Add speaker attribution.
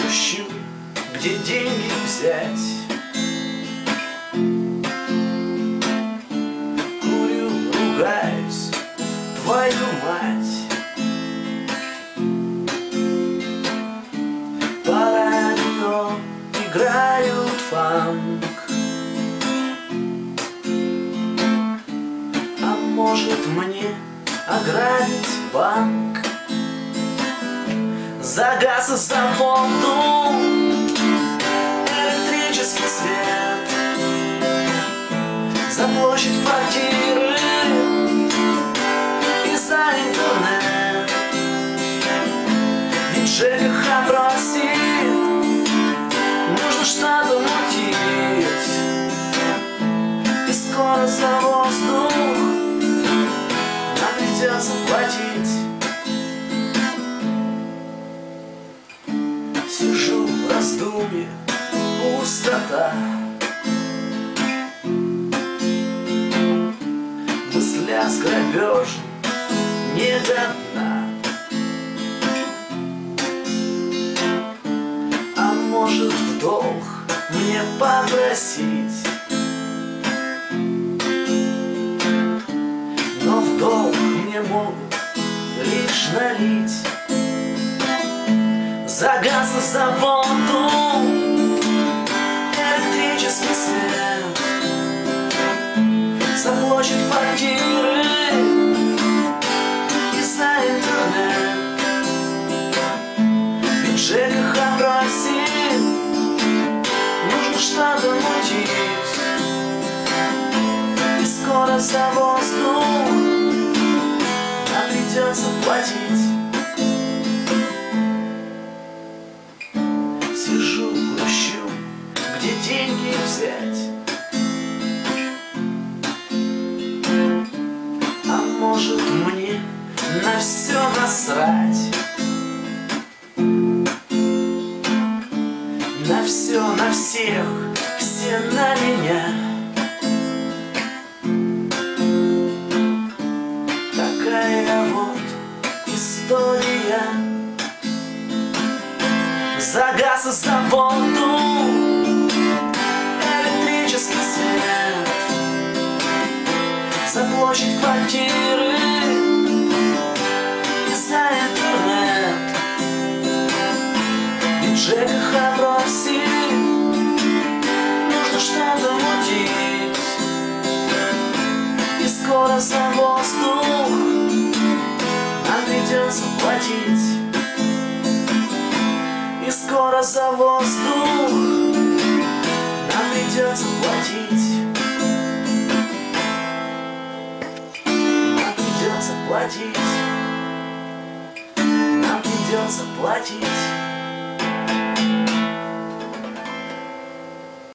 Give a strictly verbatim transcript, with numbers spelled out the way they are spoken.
Speaker 1: грущу, где деньги взять. Курю, ругаюсь, твою мать. По радио играют фанк. А может мне ограбить банк? Загас заводу электрический свет, за площадь квартиры и за интернет. Ведь ЖКХ просит, нужно что-то мутить, и скоро за воздух нам придется платить. Сижу в раздумье, пустота. Мысля с грабежем не до дна. А может в долг мне попросить, но в долг мне могут лишь налить. За газ и за воду электрический свет, за площадь квартиры и за интернет. Ведь ЖКХ просит, нужно что-то мутить, и скоро за воздух нам придется платить. Сижу, грущу, где деньги взять? А может мне на все насрать? На все, на всех, все на меня. Такая вот история. За газ и за воду электрический свет, за площадь квартиры и за интернет. Ведь ЖКХ просит, нужно что-то мутить, и скоро за воздух нам придется платить. И скоро за воздух нам придется платить. Нам придется платить. Нам придется платить.